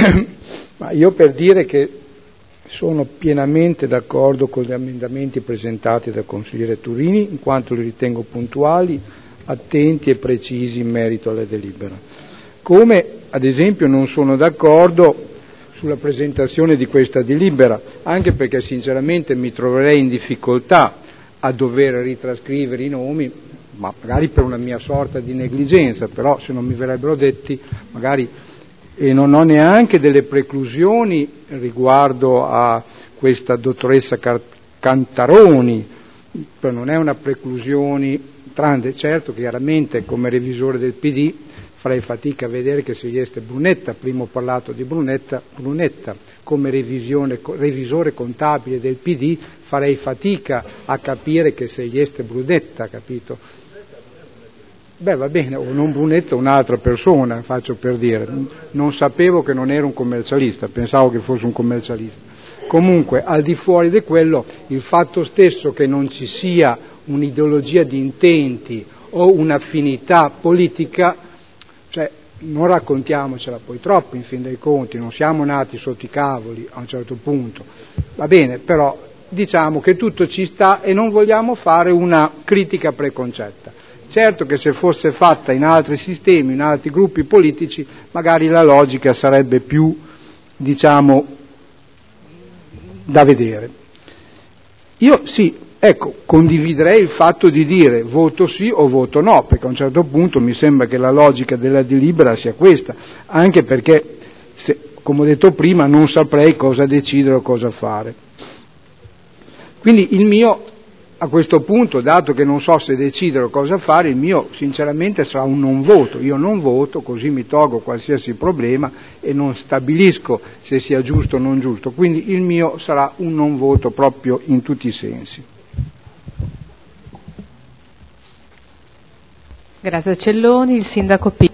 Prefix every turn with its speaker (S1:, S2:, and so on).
S1: Ma io per dire che sono pienamente d'accordo con gli emendamenti presentati dal consigliere Turini, in quanto li ritengo puntuali, attenti e precisi in merito alla delibera. Come, ad esempio, non sono d'accordo sulla presentazione di questa delibera, anche perché sinceramente mi troverei in difficoltà a dover ritrascrivere i nomi, ma magari per una mia sorta di negligenza, però se non mi verrebbero detti magari, e non ho neanche delle preclusioni riguardo a questa dottoressa Cantaroni, non è una preclusione, tranne certo chiaramente come revisore del PD farei fatica a vedere che se este Brunetta, prima ho parlato di Brunetta, come revisore contabile del PD farei fatica a capire che se este Brunetta, capito? Beh, va bene, o non Brunetta, un'altra persona, faccio per dire. Non sapevo che non era un commercialista, pensavo che fosse un commercialista. Comunque, al di fuori di quello, il fatto stesso che non ci sia un'ideologia di intenti o un'affinità politica, cioè non raccontiamocela poi troppo in fin dei conti, non siamo nati sotto i cavoli a un certo punto, va bene, però diciamo che tutto ci sta e non vogliamo fare una critica preconcetta. Certo che se fosse fatta in altri sistemi, in altri gruppi politici, magari la logica sarebbe più, diciamo, da vedere. Io sì, ecco, condividerei il fatto di dire voto sì o voto no, perché a un certo punto mi sembra che la logica della delibera sia questa, anche perché, come ho detto prima, non saprei cosa decidere o cosa fare. Quindi il mio, a questo punto, dato che non so se decidere o cosa fare, il mio sinceramente sarà un non voto. Io non voto, così mi tolgo qualsiasi problema e non stabilisco se sia giusto o non giusto. Quindi il mio sarà un non voto proprio in tutti i sensi.
S2: Grazie Celloni, il sindaco P.